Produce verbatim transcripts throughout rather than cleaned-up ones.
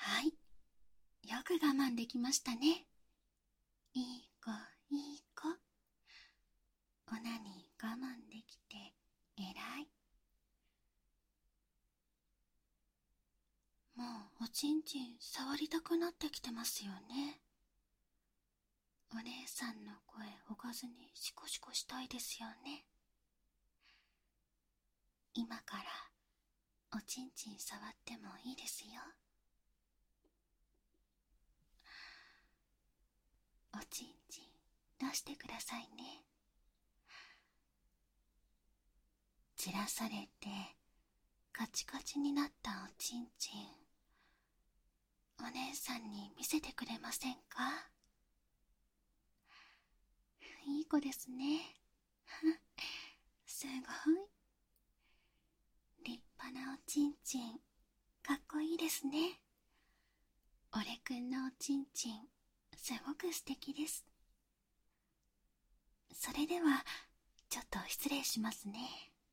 はい。よく我慢できましたね。いい子、いい子。オナニー我慢できて偉い。もうおちんちん触りたくなってきてますよね。お姉さんの声おかずにシコシコしたいですよね。今からおちんちん触ってもいいですよ。おちんちん出してくださいね。じらされてカチカチになったおちんちん、お姉さんに見せてくれませんか？いい子ですね。すごい。立派なおちんちん、かっこいいですね。俺くんのおちんちん、すごく素敵です。それではちょっと失礼しますね。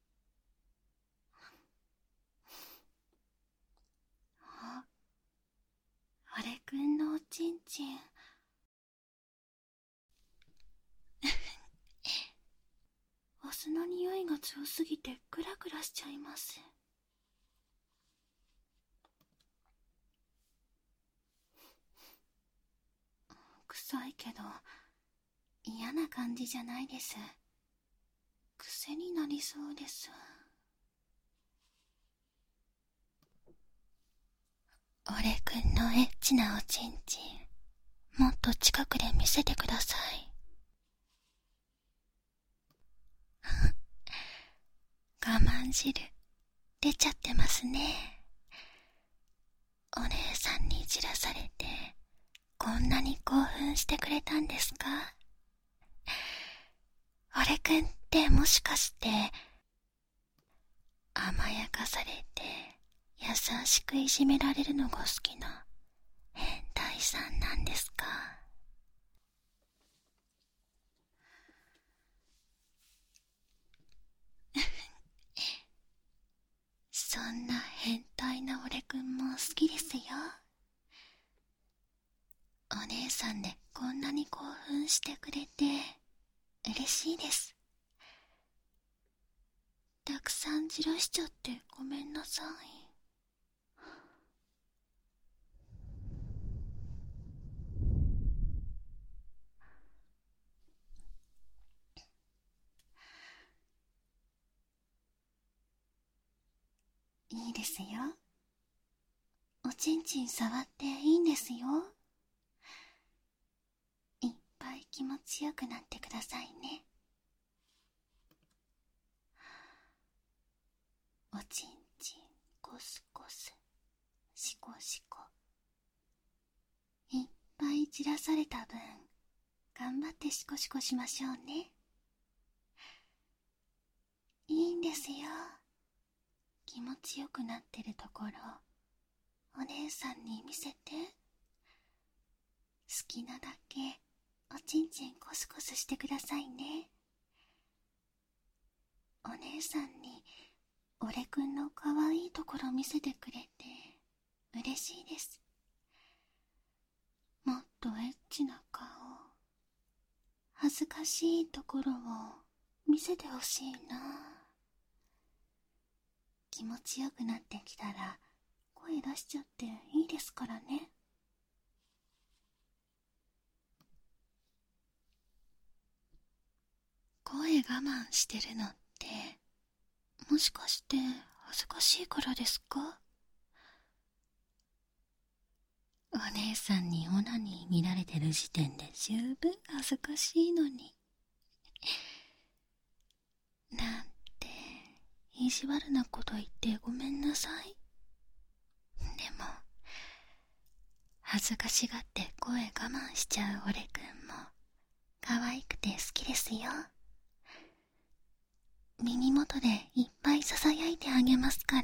あ、俺くんのおちんちんお酢の匂いが強すぎてクラクラしちゃいます。臭いけど嫌な感じじゃないです。癖になりそうです。俺くんのエッチなおちんちん、もっと近くで見せてください。我慢汁出ちゃってますね。お姉さんにじらされてこんなに興奮してくれたんですか？俺くんってもしかして甘やかされて優しくいじめられるのが好きな変態さんなんですか？そんな変態な俺くんも好きですよ。お姉さんでこんなに興奮してくれて嬉しいです。たくさんじらしちゃってごめんなさい。いいですよ。おちんちん触っていいんですよ。いっぱい気持ちよくなってくださいね。おちんちんコスコス、シコシコ。いっぱいじらされた分、頑張ってシコシコしましょうね。いいんですよ。気持ちよくなってるところ、お姉さんに見せて。好きなだけおちんちんコスコスしてくださいね。お姉さんに俺くんのかわいいところ見せてくれて嬉しいです。もっとエッチな顔、恥ずかしいところを見せてほしいな。気持ちよくなってきたら声出しちゃっていいですからね。声我慢してるのってもしかして恥ずかしいからですか？お姉さんにオナニー見られてる時点で十分恥ずかしいのに。なんて意地悪なこと言ってごめんなさい。でも恥ずかしがって声我慢しちゃう俺くんも可愛くて好きですよ。耳元でいっぱいささやいてあげますから。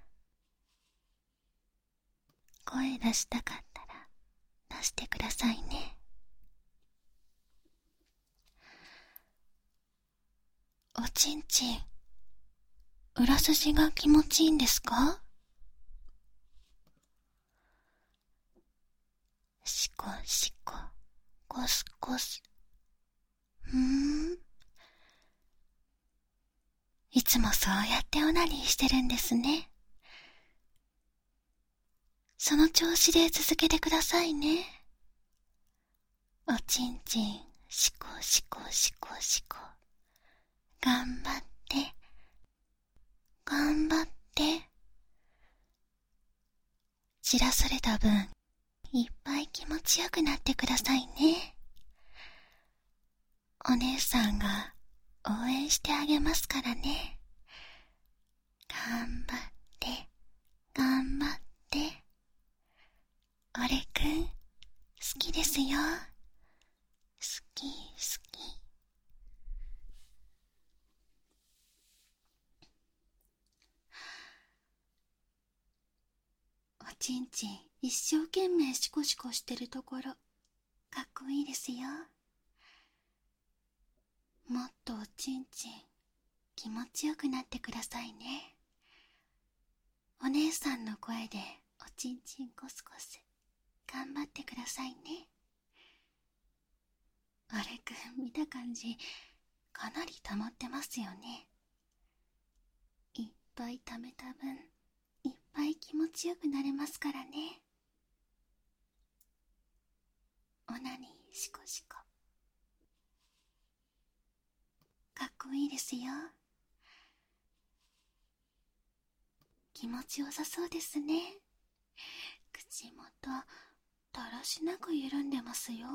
声出したかったら出してくださいね。おちんちん、裏筋が気持ちいいんですか？ コシコ、コスコス。うーん。いつもそうやってオナニーしてるんですね。その調子で続けてくださいね。おちんちん、シコシコシコシコ。頑張って、頑張って。散らされた分、いっぱい気持ちよくなってくださいね。お姉さんが応援してあげますからね。頑張って、頑張って。俺くん、好きですよ。好き、好き。おちんちん一生懸命シコシコしてるところ、かっこいいですよ。もっとおちんちん気持ちよくなってくださいね。お姉さんの声でおちんちんコスコス頑張ってくださいね。あれくん見た感じかなり溜まってますよね。いっぱい溜めた分、いっぱい気持ちよくなれますからね。オナニーシコシコ、かっこいいですよ。気持ちよさそうですね。口元だらしなく緩んでますよ。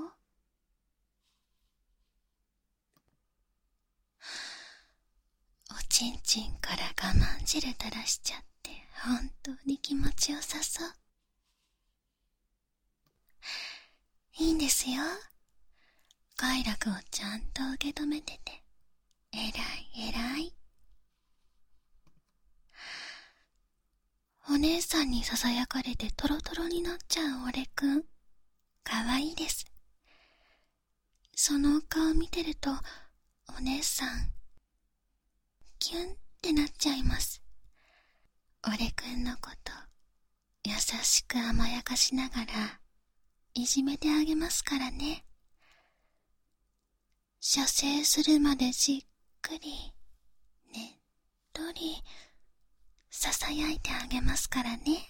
おちんちんから我慢汁垂らしちゃって本当に気持ちよさそう。いいんですよ。快楽をちゃんと受け止めててえらいえらい。お姉さんにささやかれてトロトロになっちゃう俺くん、かわいいです。そのお顔見てるとお姉さんキュンってなっちゃいます。俺くんのこと優しく甘やかしながらいじめてあげますからね。射精するまでじっくりねっとりささやいてあげますからね。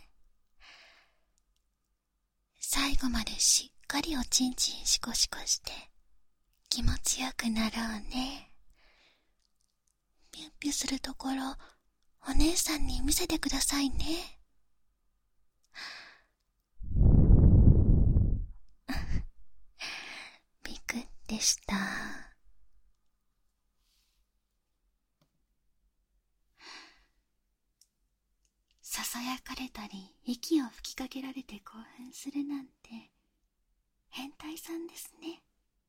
最後までしっかりおちんちんシコシコして気持ちよくなろうね。ピュッピュするところお姉さんに見せてくださいね。ビクってした。ささやかれたり息を吹きかけられて興奮するなんて変態さんですね。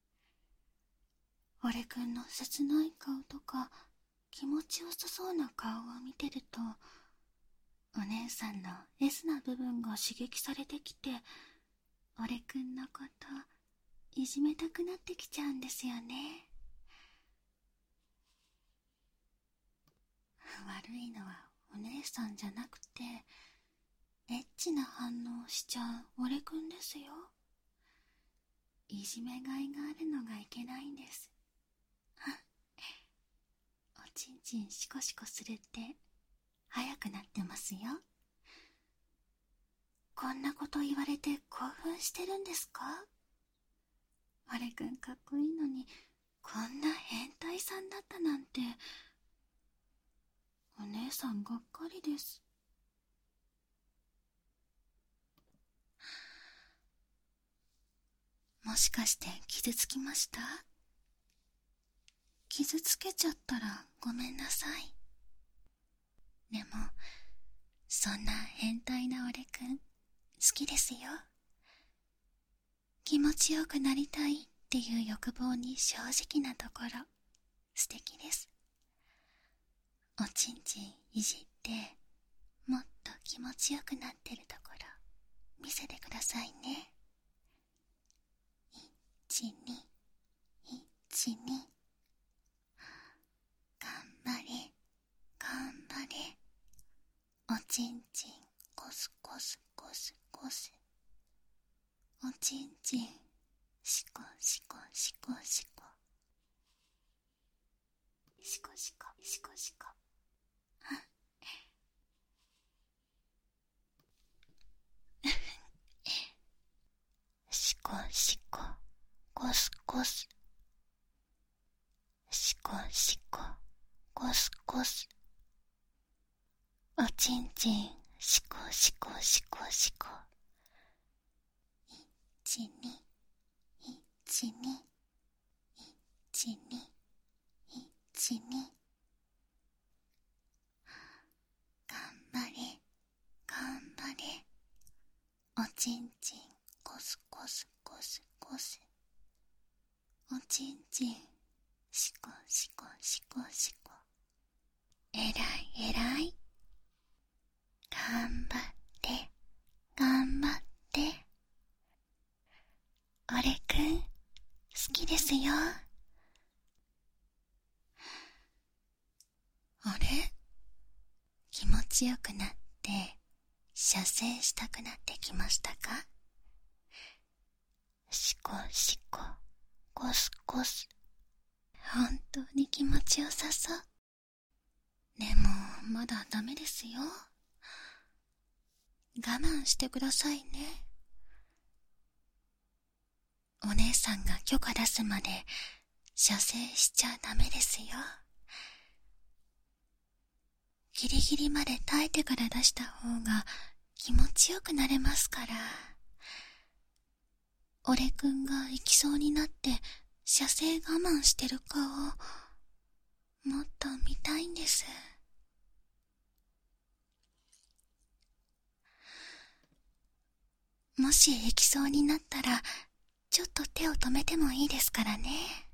俺くんの切ない顔とか気持ちよさそうな顔を見てるとお姉さんの S な部分が刺激されてきて俺くんのこといじめたくなってきちゃうんですよね。悪いのはお姉さんじゃなくてエッチな反応をしちゃう俺くんですよ。いじめがいがあるのがいけないんです。おちんちんシコシコするって早くなってますよ。こんなこと言われて興奮してるんですか？俺くんかっこいいのにこんな変態さんだったなんて。お姉さんがっかりです。もしかして傷つきました？傷つけちゃったらごめんなさい。でもそんな変態な俺くん好きですよ。気持ちよくなりたいっていう欲望に正直なところ素敵です。おちんちんいじってもっと気持ちよくなってるところ見せてくださいね。いちにいちに頑張れ頑張れ。おちんちんコスコスコスコス。 おちんちん、しこしこしこしこ。しこしこしこしこ。しこしこ、ゴスゴス。しこしこ、ゴスゴス。おちんちん、しこしこしこしこ。いちに、いちに、いちに、いちに。頑張れ、頑張れ。おちんちん、ゴスゴスゴスゴス。おちんちん、しこしこしこしこ。えらいえらい。頑張って頑張って。俺くん好きですよ。あれ、気持ちよくなって射精したくなってきましたか？しこしこ、ゴスゴス。本当に気持ちよさそう。でもまだダメですよ。我慢してくださいね。お姉さんが許可出すまで射精しちゃダメですよ。ギリギリまで耐えてから出した方が気持ちよくなれますから。俺くんが行きそうになって射精我慢してる顔もっと見たいんです。もし行きそうになったらちょっと手を止めてもいいですからね。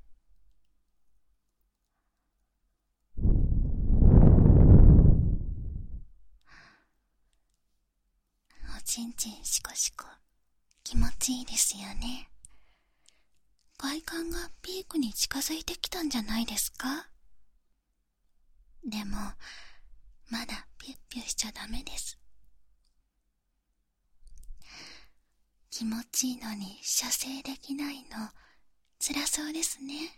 おちんちんしこしこ、気持ちいいですよね。快感がピークに近づいてきたんじゃないですか？でもまだピュッピュしちゃダメです。気持ちいいのに射精できないの辛そうですね。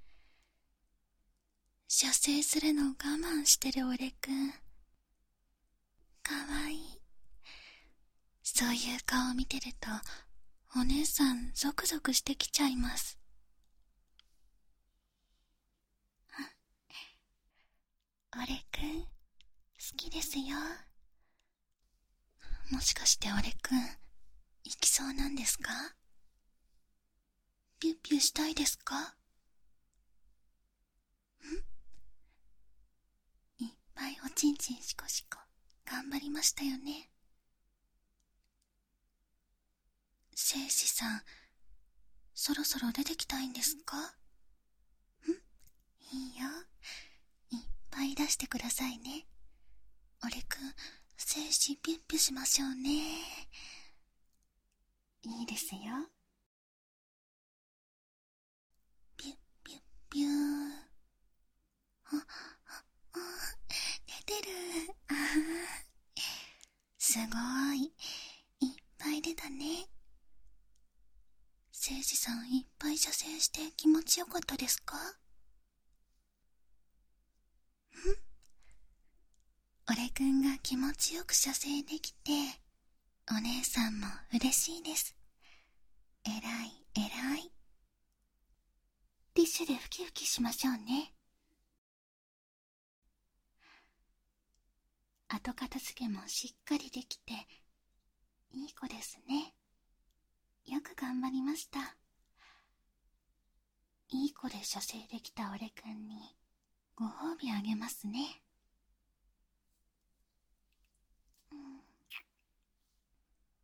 射精するの我慢してる俺くんかわいい。そういう顔見てるとお姉さんゾクゾクしてきちゃいます。俺くん好きですよ。もしかして俺くん行きそうなんですか？ピュッピュしたいですか？ん？いっぱいおちんちんしこしこ頑張りましたよね。聖子さん、そろそろ出てきたいんですか？ん？いいよ、いっぱい出してくださいね。俺くん精子ピュッピュしましょうね。いいですよ。ピュッピュッピュー。あ、あ、あ、出てる。あー、すごい、いっぱい出たね。聖子さんいっぱい射精して気持ちよかったですか？ん？俺くんが気持ちよく射精できてお姉さんも嬉しいです。えらいえらい。ティッシュでふきふきしましょうね。後片付けもしっかりできていい子ですね。よく頑張りました。いい子で射精できた俺くんにご褒美あげますね。